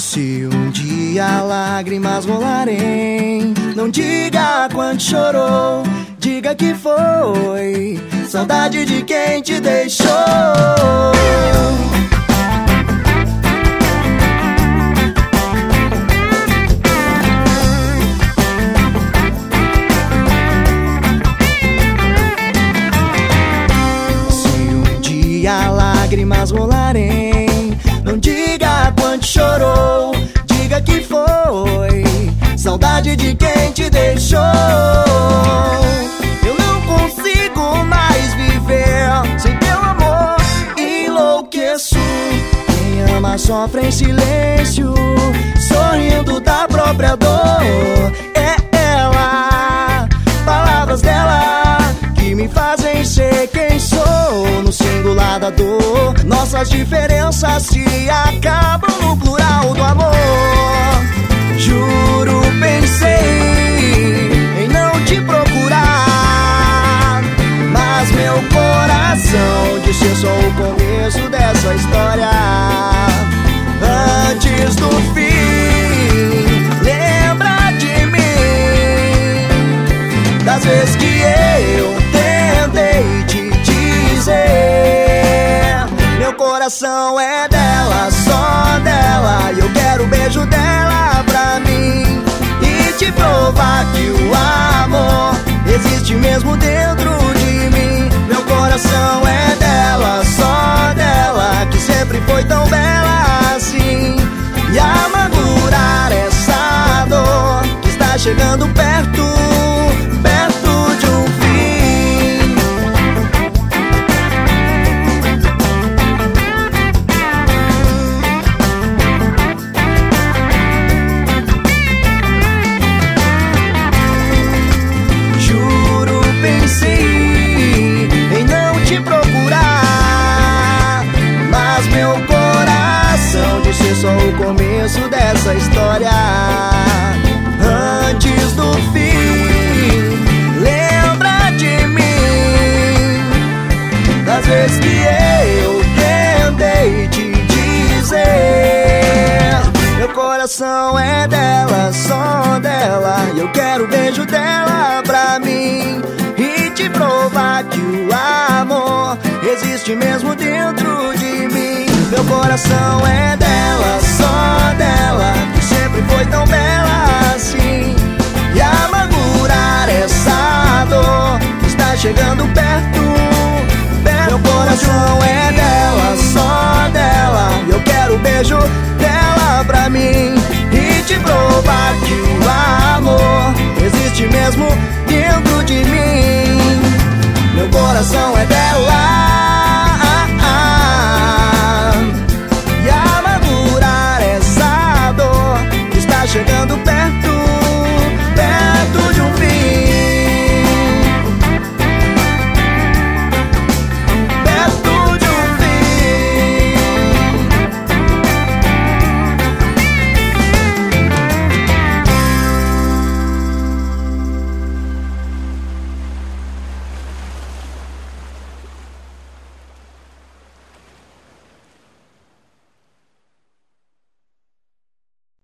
Se um dia lágrimas rolarem, não diga quanto chorou, diga que foi saudade de quem te deixou. Lágrimas rolarem, não diga quanto chorou, diga que foi saudade de quem te deixou. Eu não consigo mais viver sem teu amor, enlouqueço. Quem ama sofre em silêncio, sorrindo da própria dor. É ela, palavras dela que me fazem ser quem sou. No singular da dor, nossas diferenças se acabam no plural do amor. Juro, pensei em não te procurar, mas meu coração disse só o começo dessa história. Antes do fim, lembra de mim, das vezes que eu tentei te dizer. Meu coração é dela, só dela, e eu quero o beijo dela pra mim e te provar que o amor existe mesmo dentro de mim. Meu coração é dela, só dela, que sempre foi tão bela assim, e amargurar essa dor que está chegando perto, perto de um fim. Só o começo dessa história. Antes do fim, lembra de mim, das vezes que eu tentei te dizer. Meu coração é dela, só dela, e eu quero o beijo dela pra mim e te provar que o amor existe mesmo dentro de mim. Meu coração é dela, só dela, que sempre foi tão bela assim, e amargurar essa dor que está chegando perto, perto. Meu coração é dela, só dela, e eu quero o beijo dela pra mim e te provar que o amor existe mesmo